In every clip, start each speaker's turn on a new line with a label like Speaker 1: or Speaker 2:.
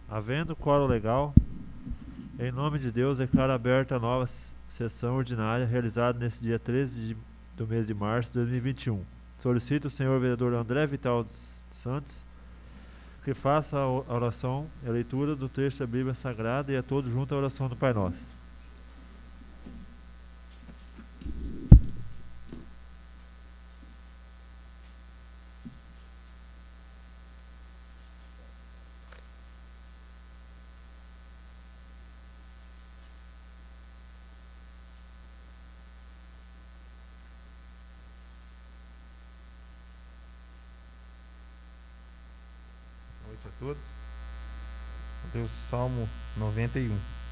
Speaker 1: Havendo quórum legal, em nome de Deus, declaro aberta a nova sessão ordinária realizada nesse dia 13 do mês de março de 2021. Solicito o senhor vereador André Vital dos Santos que faça a oração e a leitura do texto da Bíblia Sagrada e a todos junto a oração do Pai Nosso.
Speaker 2: Boa noite a todos. Deus, Salmo 91.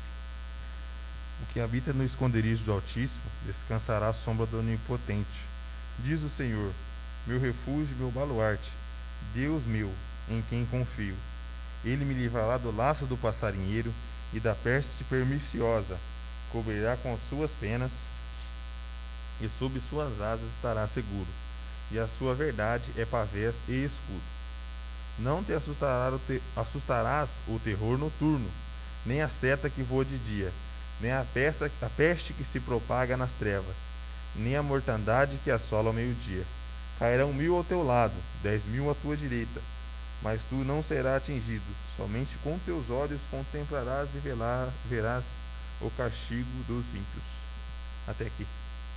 Speaker 2: O que habita no esconderijo do Altíssimo descansará à sombra do Onipotente. Diz o Senhor, meu refúgio e meu baluarte, Deus meu, em quem confio. Ele me livrará do laço do passarinheiro e da peste perniciosa. Cobrirá com suas penas e sob suas asas estará seguro. E a sua verdade é pavês e escudo. Não te assustarás o terror noturno, nem a seta que voa de dia, nem a peste que se propaga nas trevas, nem a mortandade que assola ao meio-dia. Cairão 1000 ao teu lado, 10.000 à tua direita, mas tu não serás atingido. Somente com teus olhos contemplarás e verás o castigo dos ímpios. Até aqui.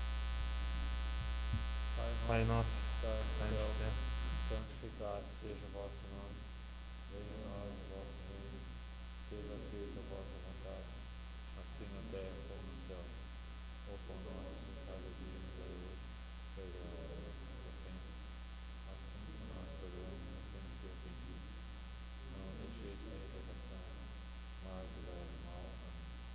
Speaker 2: Pai nosso, que estás no céu,
Speaker 1: Santificado seja o vosso nome, venha a nós o vosso reino, seja feita a vossa vontade, assim na terra como no céu. O pão nosso de cada dia nos dai hoje, perdoa as nossas ofensas, assim como nós perdoamos a quem nos ofendido. Não nos deixeis cair em tentação, mas livrai do mal. Amém.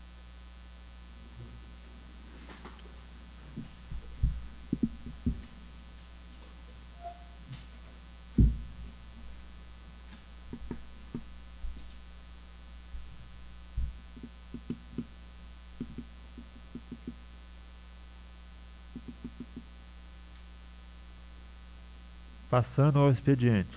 Speaker 1: Passando ao expediente.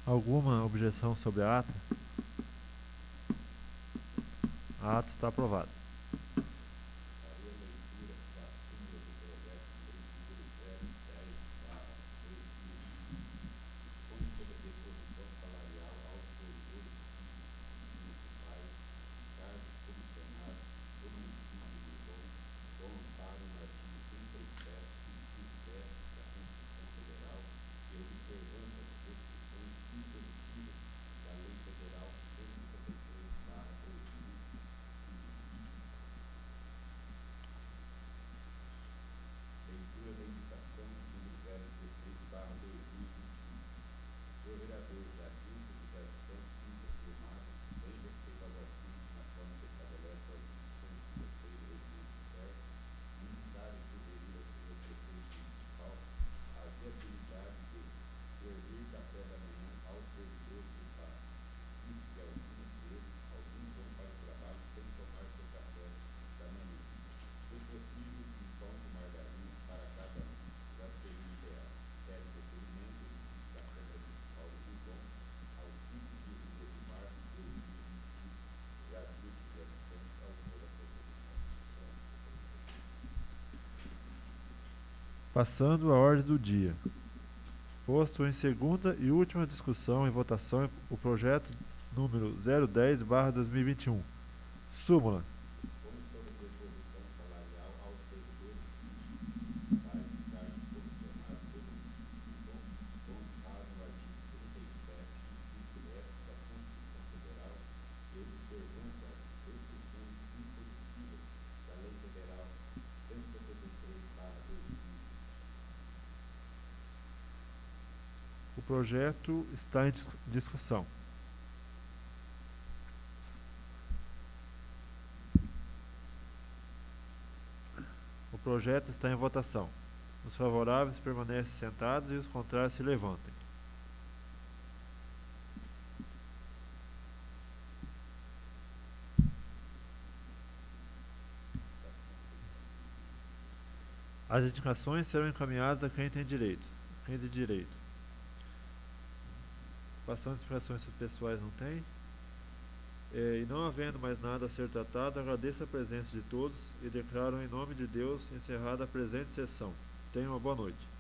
Speaker 3: Alguma objeção sobre a ata? A ata está aprovada. Passando à ordem do dia. Posto em segunda e última discussão e votação o projeto número 010/2021. Súmula. O projeto está em discussão. O projeto está em votação. Os favoráveis permanecem sentados e os contrários se levantem. As indicações serão encaminhadas a quem tem direito. Quem de direito. Passando as expressões pessoais não tem. E não havendo mais nada a ser tratado, agradeço a presença de todos e declaro em nome de Deus encerrada a presente sessão. Tenham uma boa noite.